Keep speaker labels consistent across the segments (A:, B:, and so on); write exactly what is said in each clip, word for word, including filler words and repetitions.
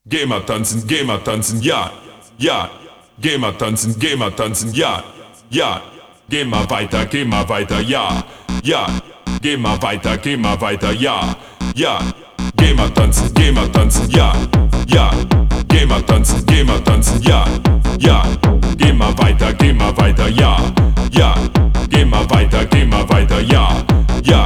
A: Geh mal tanzen, geh mal tanzen, ja, ja. Geh mal tanzen, geh mal tanzen, ja, ja. Geh mal weiter, geh mal weiter, ja, ja. Geh mal weiter, geh mal weiter, ja, ja. Geh mal tanzen, geh mal tanzen, ja, ja. Geh mal tanzen, geh mal tanzen, ja, ja. Geh mal weiter, geh mal weiter, ja, ja. Geh mal weiter, geh mal weiter, ja, ja.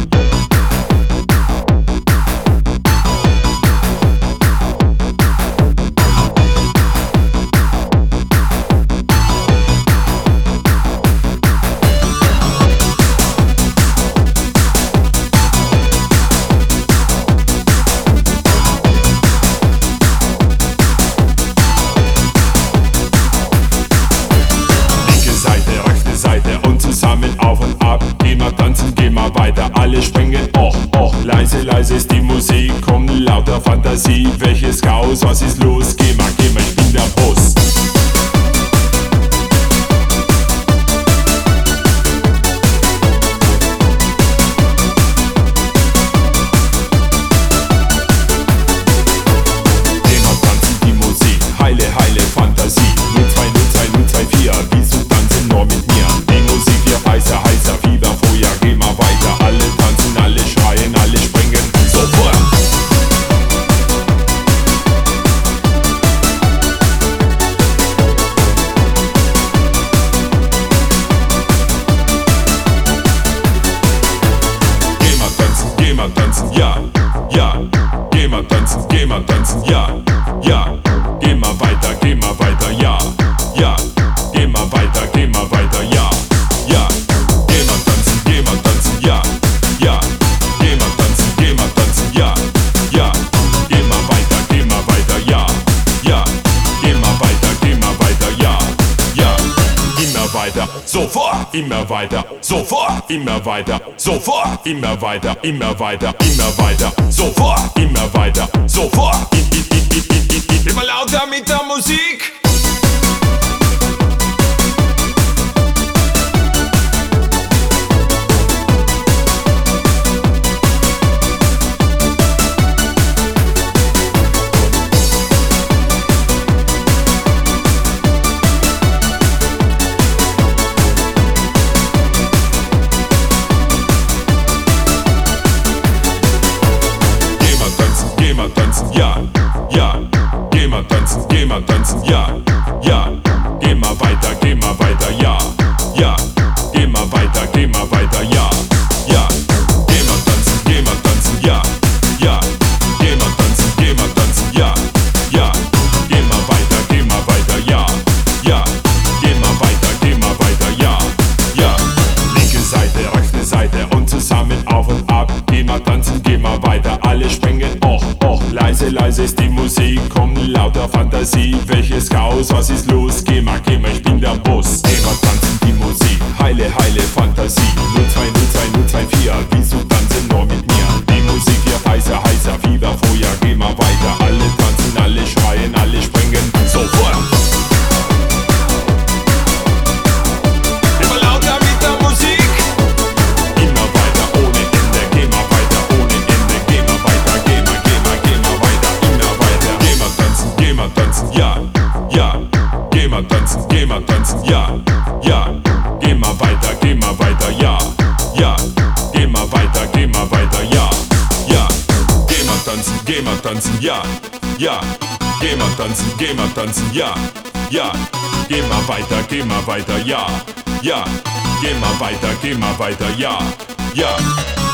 B: Alle springen, och, och, leise, leise ist die Musik, komm, lauter Fantasie, welches Chaos, was ist los, geh mal, geh mal, ich bin der Boss. Geh mal tanzen, die Musik, heile, heile Fantasie, null zwei null zwei null zwei vier, wieso tanzen nur mit mir, die Musik wird heißer, heißer, Fieber, Feuer, geh mal weiter, alle tanzen, alle schreien, alle springen, sofort. Geh mal tanzen, geh mal tanzen, ja, ja. Geh mal tanzen, geh mal tanzen, ja, ja. Geh mal weiter, geh mal weiter, ja, ja. Geh mal weiter, geh mal weiter, ja, ja. Geh mal tanzen, geh mal tanzen, ja, ja. Geh mal tanzen, geh mal tanzen, ja, ja. Geh mal weiter, geh mal weiter, ja, ja. Geh mal weiter, geh mal weiter, ja, ja. Immer weiter, sofort, immer weiter, sofort, immer weiter, sofort, immer weiter, immer weiter, immer weiter, sofort, immer weiter, sofort. Immer lauter mit der Musik. Geh mal tanzen, ja, ja. Geh mal tanzen, geh mal tanzen, ja, ja. Geh mal weiter, geh mal weiter, ja, ja. Geh mal weiter, geh mal weiter, ja, ja. Geh mal tanzen, geh mal tanzen, ja, ja. Geh mal tanzen, geh mal tanzen, ja, ja. Geh mal weiter, geh mal weiter, ja, ja. Geh mal weiter, geh mal weiter, ja, ja. Linke Seite, rechte Seite und zusammen auf und ab. Geh mal tanzen, geh mal weiter, alle springen, och, och. Leise, leise ist die Musik, komm, lauter Fantasie, welches Chaos, was ist los, geh mal, geh mal, ich bin der Boss. Geh mal tanzen, die Musik, heile, heile Fantasie, null zwei null zwei null zwei vier, wieso tanzen nur mit mir, die Musik wird heißer, heißer, Fieber, Feuer, geh mal weiter, alle tanzen, alle schreien, alle springen, sofort. Immer lauter mit der Musik, immer weiter, ohne Ende, geh mal weiter, ohne Ende, geh mal weiter, geh mal, geh mal, geh mal weiter, immer weiter. Geh mal tanzen, geh mal tanzen, ja, ja. Geh mal tanzen, geh mal tanzen, ja, ja. Geh mal weiter, geh mal weiter, ja, ja. Geh mal weiter, geh mal weiter, ja, ja. Geh mal tanzen, geh mal tanzen, ja, ja. Geh mal tanzen, geh mal tanzen, ja, ja. Geh mal weiter, geh mal weiter, ja, ja. Geh mal weiter, geh mal weiter, ja, ja.